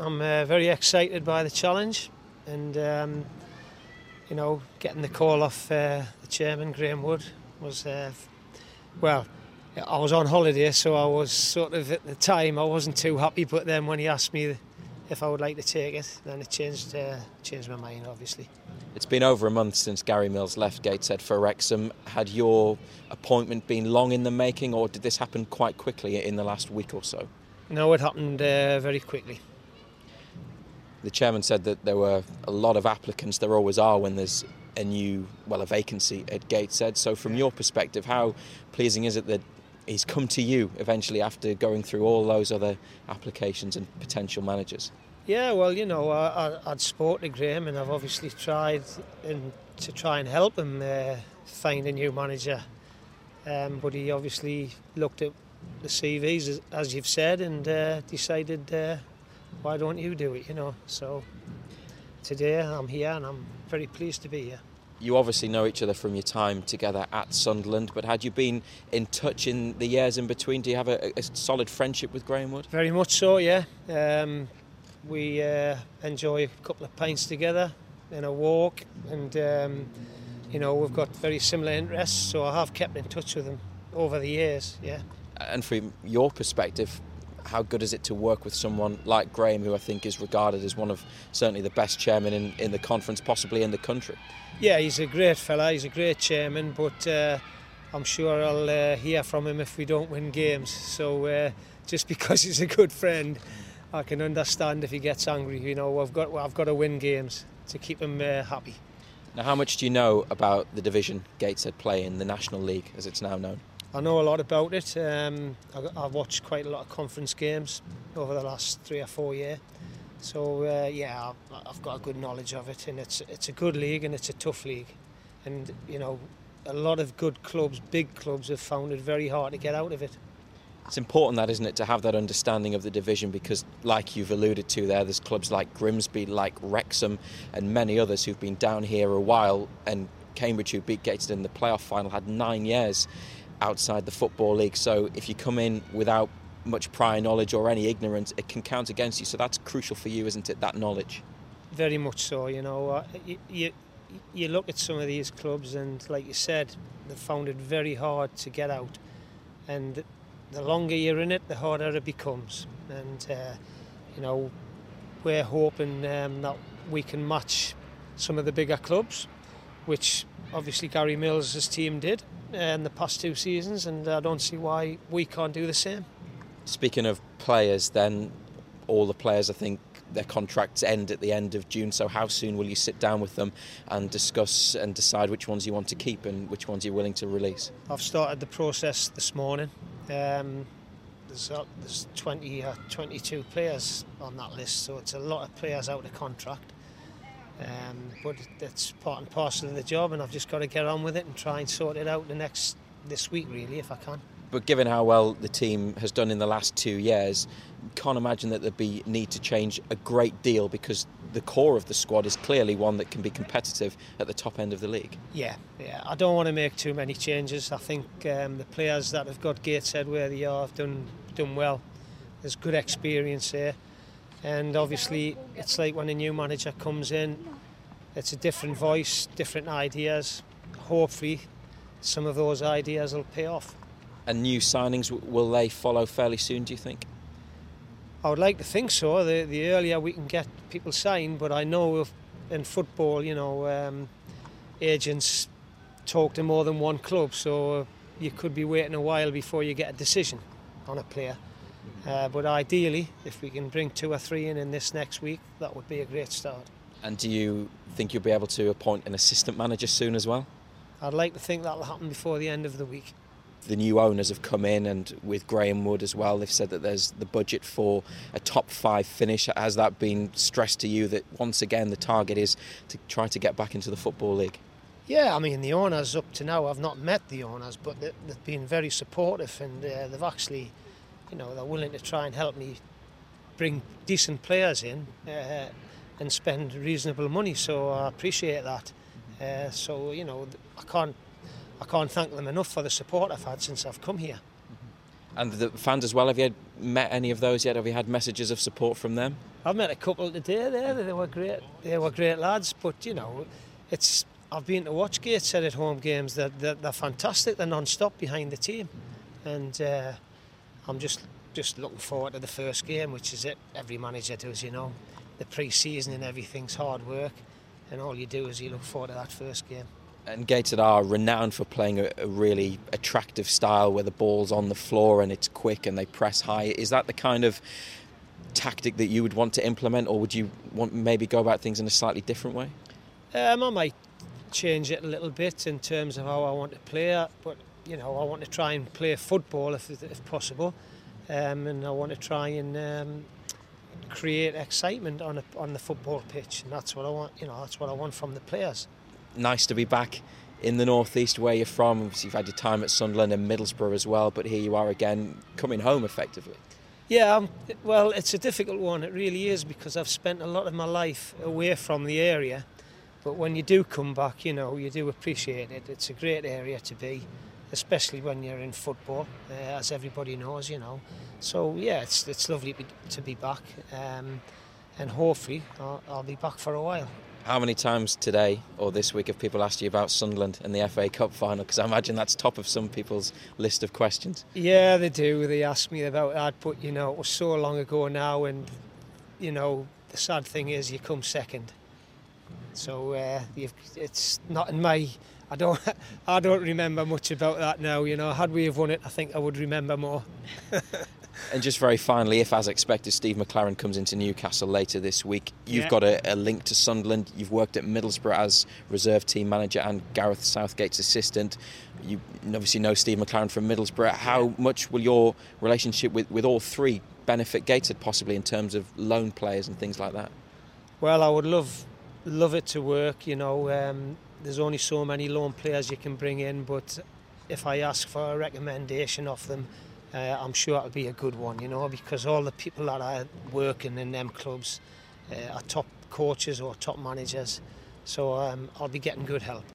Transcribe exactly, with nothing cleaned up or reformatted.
I'm uh, very excited by the challenge, and um, you know, getting the call off uh, the chairman, Graham Wood, was uh, well. I was on holiday, so I was sort of at the time I wasn't too happy. But then when he asked me if I would like to take it, then it changed uh, changed my mind, obviously. It's been over a month since Gary Mills left Gateshead for Wrexham. Had your appointment been long in the making, or did this happen quite quickly in the last week or so? No, it happened uh, very quickly. The chairman said that there were a lot of applicants. There always are when there's a new, well, a vacancy at Gateshead. So from your perspective, how pleasing is it that he's come to you eventually after going through all those other applications and potential managers? Yeah, well, you know, I, I, I'd spoken to Graham, and I've obviously tried in, to try and help him uh, find a new manager. Um, but he obviously looked at the C Vs, as, as you've said, and uh, decided, uh, why don't you do it, you know? So today I'm here, and I'm very pleased to be here. You obviously know each other from your time together at Sunderland, but had you been in touch in the years in between? Do you have a, a solid friendship with Graham Wood? Very much so, yeah. Um, we uh, enjoy a couple of pints together and a walk, and um, you know, we've got very similar interests, so I have kept in touch with him over the years, yeah. And from your perspective, how good is it to work with someone like Graham, who I think is regarded as one of certainly the best chairmen in, in the conference, possibly in the country? Yeah, he's a great fella, he's a great chairman, but uh, I'm sure I'll uh, hear from him if we don't win games. So uh, just because he's a good friend, I can understand if he gets angry. You know, I've got I've got to win games to keep him uh, happy. Now, how much do you know about the division Gateshead play in the National League, as it's now known? I know a lot about it. Um, I, I've watched quite a lot of conference games over the last three or four years. So uh, yeah, I've, I've got a good knowledge of it, and it's it's a good league and it's a tough league, and you know, a lot of good clubs, big clubs, have found it very hard to get out of it. It's important, that, isn't it, to have that understanding of the division, because like you've alluded to there, there's clubs like Grimsby, like Wrexham, and many others who've been down here a while, and Cambridge, who beat Gateshead in the playoff final, had nine years outside the Football League. So if you come in without much prior knowledge or any ignorance, it can count against you. So that's crucial for you, isn't it, that knowledge? Very much so, you know. Uh, you, you, you look at some of these clubs, and like you said, they've found it very hard to get out. And the longer you're in it, the harder it becomes. And, uh, you know, we're hoping um, that we can match some of the bigger clubs, which obviously Gary Mills' team did in the past two seasons, and I don't see why we can't do the same. Speaking of players, then, all the players, I think, their contracts end at the end of June, so how soon will you sit down with them and discuss and decide which ones you want to keep and which ones you're willing to release? I've started the process this morning. Um, there's, uh, there's twenty, uh, twenty-two players on that list, so it's a lot of players out of contract. Um, but that's part and parcel of the job, and I've just got to get on with it and try and sort it out the next this week, really, if I can. But given how well the team has done in the last two years, can't imagine that there'd be need to change a great deal, because the core of the squad is clearly one that can be competitive at the top end of the league. Yeah, yeah. I don't want to make too many changes. I think um, the players that have got Gateshead where they are have done done well. There's good experience here, and obviously it's like when a new manager comes in, it's a different voice, different ideas. Hopefully, some of those ideas will pay off. And new signings, will they follow fairly soon, do you think? I would like to think so. The, the earlier we can get people signed, but I know if, in football, you know, um, agents talk to more than one club, so you could be waiting a while before you get a decision on a player. Uh, but ideally, if we can bring two or three in in this next week, that would be a great start. And do you think you'll be able to appoint an assistant manager soon as well? I'd like to think that'll happen before the end of the week. The new owners have come in, and with Graham Wood as well, they've said that there's the budget for a top five finish. Has that been stressed to you, that once again the target is to try to get back into the Football League? Yeah, I mean, the owners up to now, I've not met the owners, but they've been very supportive, and uh, they've actually, you know, they're willing to try and help me bring decent players in uh, and spend reasonable money, so I appreciate that. Uh, so, you know, I can't I can't thank them enough for the support I've had since I've come here. And the fans as well, have you had met any of those yet? Have you had messages of support from them? I've met a couple today there. They were great. They were great lads. But you know, it's I've been to watch Gateshead at home games. They're, they're, they're fantastic. They're non-stop behind the team, and uh, I'm just just looking forward to the first game, which is it. Every manager does, you know. The pre-season and everything's hard work, and all you do is you look forward to that first game. And Gateshead are renowned for playing a, a really attractive style where the ball's on the floor and it's quick and they press high. Is that the kind of tactic that you would want to implement, or would you want maybe go about things in a slightly different way? Um, I might change it a little bit in terms of how I want to play, but you know, I want to try and play football if, if possible, um, and I want to try and um, create excitement on a, on the football pitch, and that's what I want. You know, that's what I want from the players. Nice to be back in the northeast where you're from. Obviously, you've had your time at Sunderland and Middlesbrough as well, but here you are again, coming home effectively. Yeah, um, well, it's a difficult one. It really is, because I've spent a lot of my life away from the area. But when you do come back, you know, you do appreciate it. It's a great area to be, especially when you're in football, uh, as everybody knows, you know. So, yeah, it's it's lovely to be, to be back. Um, and hopefully I'll, I'll be back for a while. How many times today or this week have people asked you about Sunderland and the F A Cup final? Because I imagine that's top of some people's list of questions. Yeah, they do. They ask me about that, but, you know, it was so long ago now, and, you know, the sad thing is you come second. So uh, you've, it's not in my... I don't I don't remember much about that now, you know. Had we have won it, I think I would remember more. And just very finally, if as expected Steve McClaren comes into Newcastle later this week, you've yeah. got a, a link to Sunderland. You've worked at Middlesbrough as reserve team manager and Gareth Southgate's assistant. You obviously know Steve McClaren from Middlesbrough. How much will your relationship with, with all three benefit Gateshead possibly in terms of loan players and things like that? Well, I would love love it to work, you know. Um, there's only so many loan players you can bring in, but if I ask for a recommendation of them, Uh, I'm sure it'll be a good one, you know, because all the people that are working in them clubs uh, are top coaches or top managers. So um, I'll be getting good help.